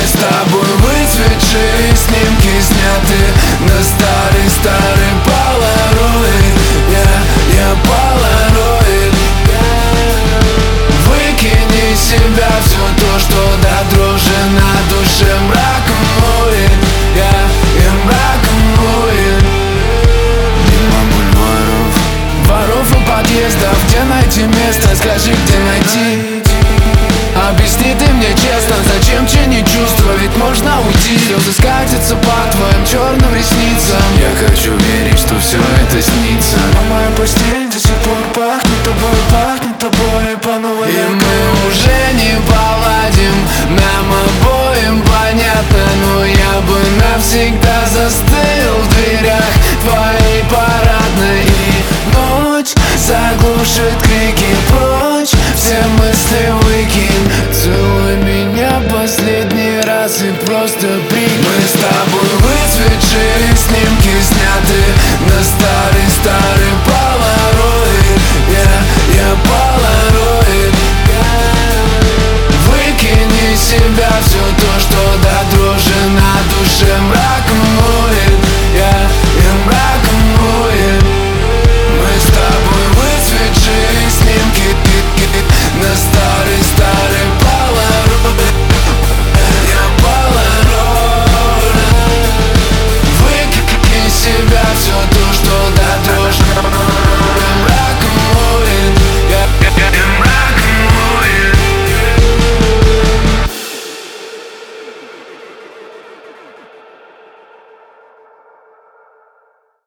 с тобой выцветшие снимки сняты на старый полароид. Я полароид. Выкини из себя все то, что до дрожи на душе мраком моет. Я мраком моет. Мимо бульваров, воров и подъездов, где найти место, скажи, где найти. Объясни ты мне честно, зачем чинить чувства, ведь можно уйти. Слезы скатятся по твоим черным ресницам. Я хочу верить, что все это снится. А моя постель до сих пор пахнет тобой по новой. И мы уже не поладим, нам обоим понятно. Но я бы навсегда застыл в дверях твоей парадной. И ночь заглушит крики прочь, все мысли выкинь. Целуй меня последний раз и просто прикинь. Мы с тобой выцветшие снимки сняты на старый полароид. Я полароид. Выкини из себя